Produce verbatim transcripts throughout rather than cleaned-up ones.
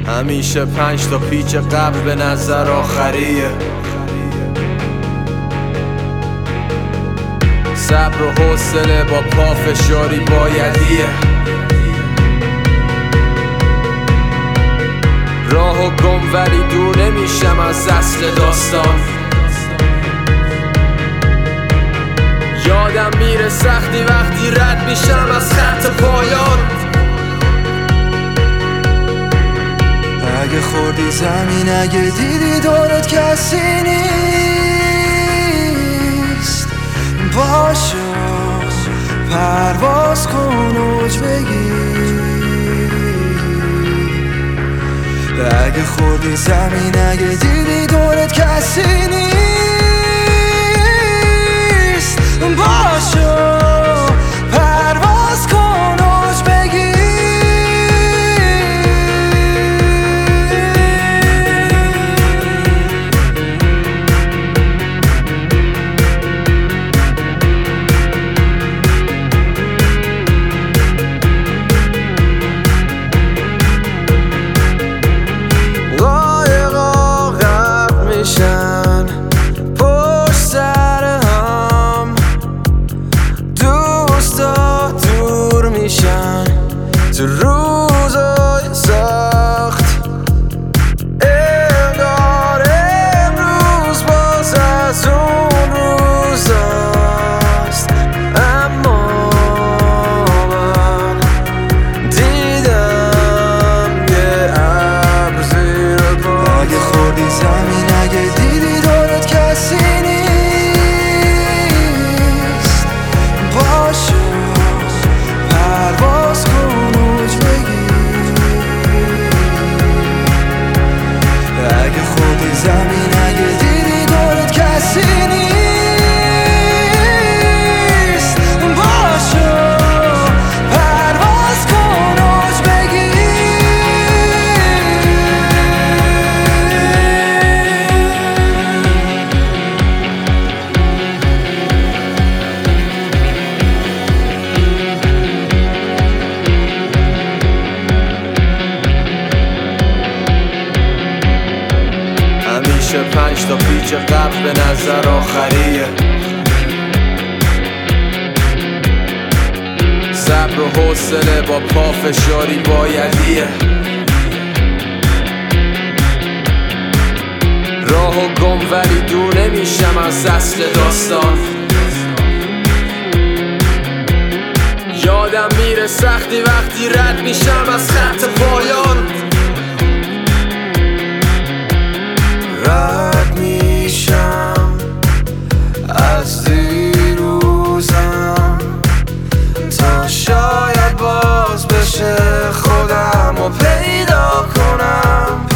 همیشه پنج تا پیچ قبل به نظر آخریه. صبر و حوصله با پافشاری بایدیه. راه و گم ولی دور نمیشم از اصل داستان. یادم میره سختی وقتی رد میشم از خط پایان. اگه خوردی زمین، اگه دیدی دورت کسی نیست، باشو پرواز کن اوج بگیر. اگه خوردی زمین، اگه دیدی دورت کسی نیست، باشو پرواز کن اوج بگیر. پشت سر هم دوستا دور میشن تو روزای سخت. انگار امروز باز از اون روزاست، اما من دیدم یه ابر زیر پا. اگه خوردی زمین، اگه دیدی دورت کسی نیست، باشو پرواز کن اوج بگیر. اگه خوردی زمین، اگه دیدی دورت کسی نیست، باشو پرواز کن اوج بگیر. همیشه پنج تا پیچ قبل به نظر آخریه. صبر و حوصله با پافشاری بایدیه. راه و گم ولی دور نمیشم از اصل داستان. یادم میره سختی وقتی رد میشم از خط پایان. رد میشم از دیروزم تا شاید باز بشه خودم و پیدا کنم.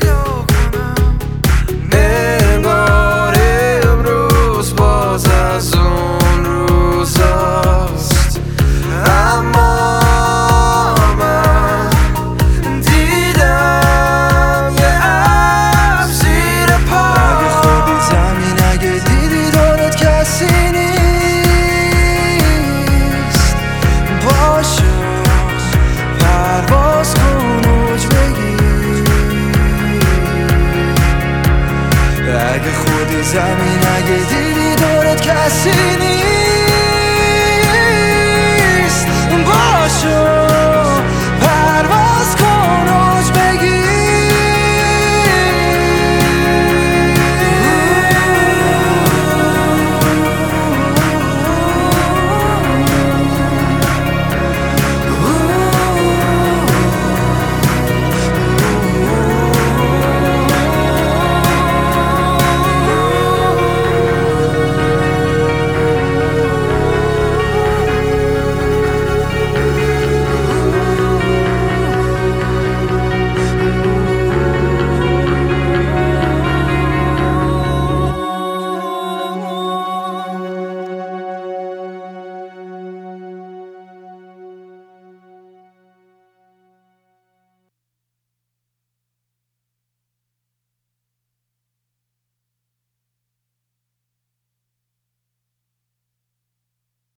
انگار امروز باز از اون روزاست، اما من دیدم یه ابر زیر پا. اگه خوردی زمین، اگه دیدی دورت کسی نیست، باشو پرواز کن اوج بگیر. اگه خوردی زمین، اگه دیدی دورت کسی